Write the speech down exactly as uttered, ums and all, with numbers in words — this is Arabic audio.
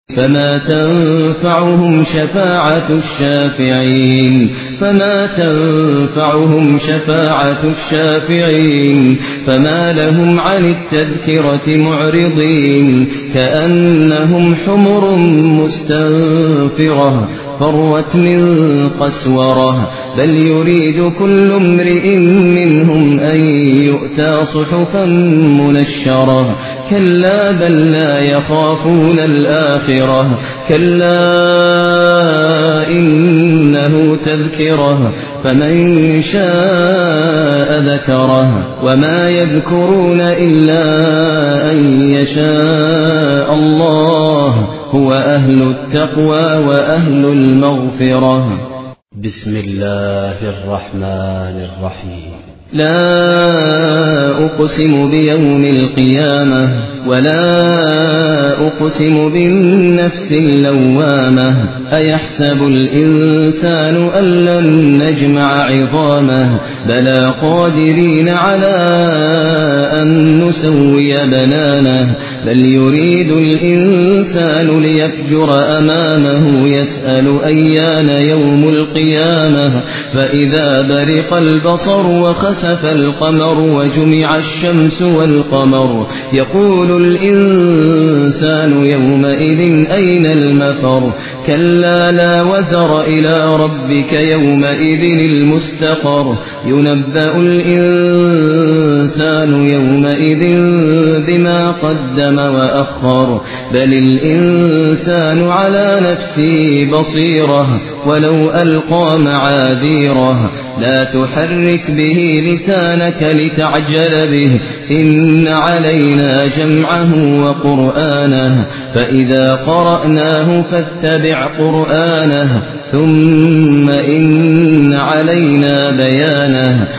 فما تنفعهم شفاعة الشافعين فما تنفعهم شفاعة الشافعين فما لهم عن التذكرة معرضين كأنهم حمر مستنفرة فروت من قسورة بل يريد كل امرئ منهم أن يؤتى صحفا منشرة كلا بل لا يخافون الآخرة كلا إنه تذكرة فمن شاء ذكره وما يذكرون إلا أن يشاء الله هو أهل التقوى وأهل المغفرة. بسم الله الرحمن الرحيم. لا أقسم بيوم القيامة ولا أقسم بالنفس اللوامة أيحسب الإنسان أن لن نجمع عظامه بلى قادرين على أن نسوي بنانه بل يريد الإنسان ليفجر أمامه يسأل أيان يوم القيامة فإذا برق البصر وخسف القمر وجمع الشمس والقمر يقول الإنسان يومئذ أين المفر كلا لا وزر إلى ربك يومئذ المستقر ينبأ الإنسان يومئذ بما قدم وأخر بل الإنسان على نفسه بصيرة ولو ألقى معاذيره لا تحرك به لسانك لتعجل به إن علينا جمعه وقرآنه فإذا قرأناه فاتبع قرآنه ثم إن علينا بيانه